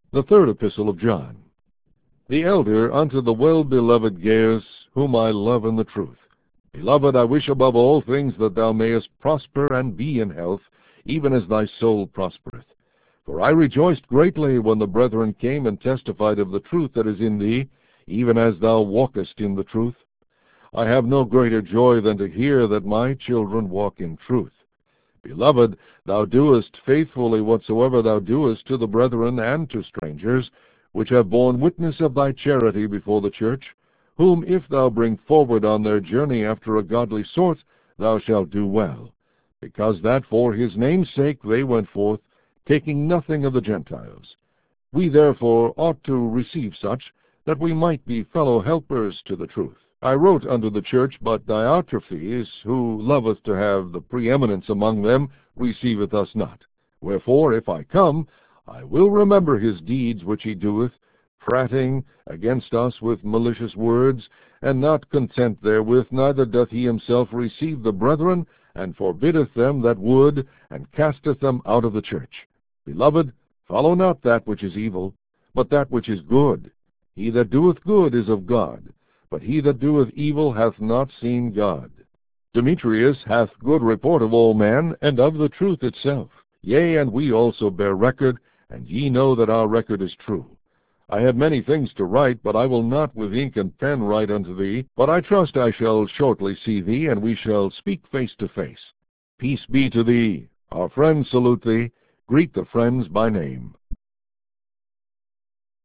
The third epistle of John. The elder unto the well-beloved Gaius, whom I love in the truth. Beloved, I wish above all things that thou mayest prosper and be in health, even as thy soul prospereth. For I rejoiced greatly when the brethren came and testified of the truth that is in thee, even as thou walkest in the truth. I have no greater joy than to hear that my children walk in truth. Beloved, thou doest faithfully whatsoever thou doest to the brethren and to strangers, which have borne witness of thy charity before the church, whom if thou bring forward on their journey after a godly sort, thou shalt do well, because that for his name's sake they went forth, taking nothing of the Gentiles. We therefore ought to receive such, that we might be fellow helpers to the truth. I wrote unto the church, but Diotrephes, who loveth to have the preeminence among them, receiveth us not. Wherefore, if I come, I will remember his deeds which he doeth, prating against us with malicious words, and not content therewith, neither doth he himself receive the brethren, and forbiddeth them that would, and casteth them out of the church. Beloved, follow not that which is evil, but that which is good. He that doeth good is of God, but he that doeth evil hath not seen God. Demetrius hath good report of all men, and of the truth itself. Yea, and we also bear record, and ye know that our record is true. I had many things to write, but I will not with ink and pen write unto thee, but I trust I shall shortly see thee, and we shall speak face to face. Peace be to thee. Our friends salute thee. Greet the friends by name.